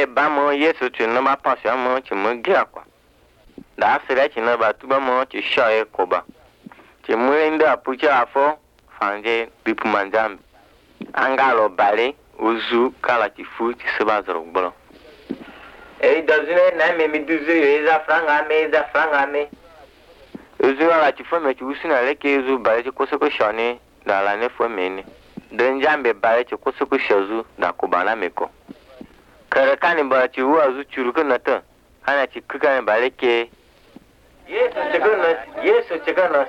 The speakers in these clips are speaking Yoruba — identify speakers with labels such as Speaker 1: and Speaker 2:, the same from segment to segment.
Speaker 1: e ba mo Yesu tu no ba pa sha mo chi mo gira kwa da sere chi no ba tu ba mo chi sha e ko ba chi mo inda pucha afo fanje bipu manjam angalo bale uzu kala chi fu chi se ba zoro gbolo e dazune na me mi duzu e za franga me uzu ala chi fo me chi usina le ke uzu bale chi kosoko shani da la ne fo me ni denjambe bale chi kosoko shazu da ko bana me ko kare kani ba ci wa zu churu kana ta ana ci kuka ba leke Yesu chakana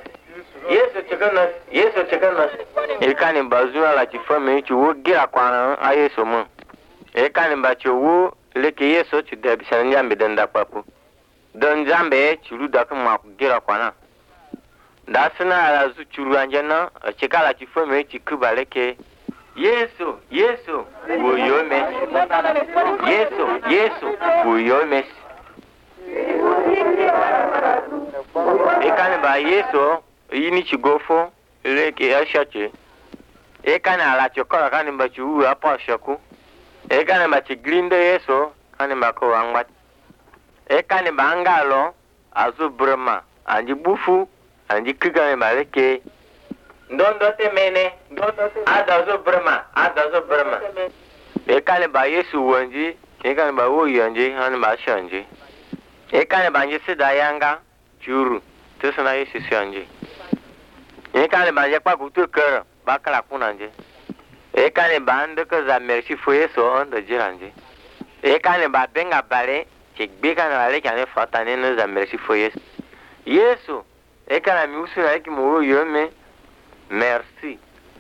Speaker 1: e kani ba zu ala ci fa me ci wo gira kwana a Yesu mu e kani ba ci wo leke Yesu ci da bi san jambe dan da papu don jambe churu da kuma gira kwana da suna ala zu churu anjana ci kala ci fa me ci kuba leke Yesu, buyo mes. Yesu, buyo mes. Ekane ba Yesu, yini chigofo, leke ashache. Ekane ala chokora kane ba chu apa shaku. Ekane ba chiglinde Yesu, kane ba ko angbat. Ekane ba angalo, azu brema, anji bufu, anji kigane ba leke. Ndondo te mene, adazo brema. Ekane ba Yesu wanji, ekane ba wo yanji, hane ba shanji. Ekane ba nje sida yanga, churu, tesana Yesu shanji. Ekane ba nje kwa kutu kera, bakala kunanje. Ekane ba ndeke za merci fo Yesu onda jiranje. Ekane ba benga bale, chekbeka na wale kane fatane no za merci fo Yesu. Yesu, ekane mi usuna eki mo yome. Merci.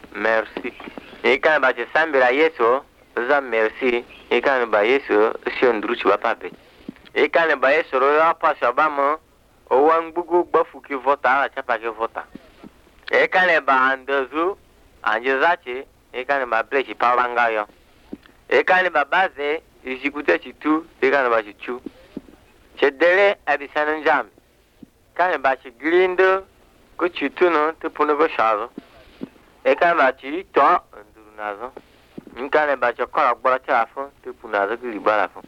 Speaker 1: E kan ba je sambira Yesu, za merci. E kan ba Yesu, si ondruchi ba pape. E kan ba Yesu ro ya pa shabamo, o wan bugu gbafu ki vota ala chapa ki vota. E kan ba andozu, anje zache, e kan ba blechi pa wanga yo. E kan ba baze, ijikute chitu, e kan ba chichu. Chedele abisanan jam. Kan ba chi grindo ko chitu no te puno go shazo e kan ba chi to nduru nazo nkane ba cho kora gbara cha afo te puno nazo ki libara afo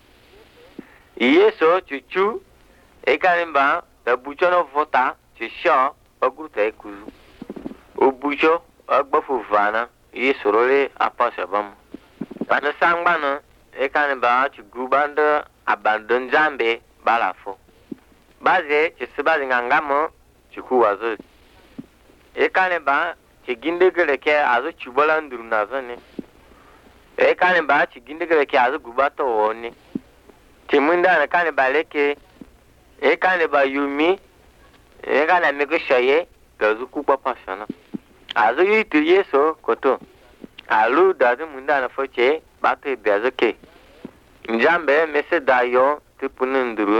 Speaker 1: Yeso chichu e kan ba da bucho no vota chi sha ogruta e kuzu o bucho agbafu vana Yeso role apasha bam bana sangba no e kan ba chi gubanda abandon jambe balafo baze chi sibazi ngangamo chiku wazo ekane ba chiginde gele ke azu chubola nduru nazo ne ekane ba chiginde gele ke azu gubato woni timunda na kane ba leke ekane ba yumi ekane meko shaye gazu kupa pasana azu yitu Yeso koto alu dazu munda na foche bato beazo ke njambe mese dayo tipunu nduru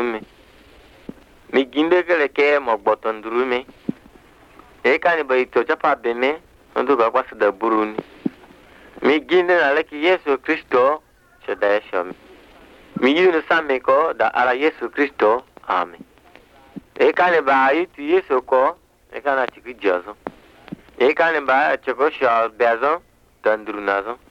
Speaker 1: mi ginde gele ke mogboto nduru me ekani ba ito chapa beme ndo ba kwasa da buruni mi ginde na leki Yesu Kristo cheda yeshami mi yunu sameko da ala Yesu Kristo amen ekani ba yitu Yesu ko ekana chiki jazo ekani ba choko shal bezo danduru nazo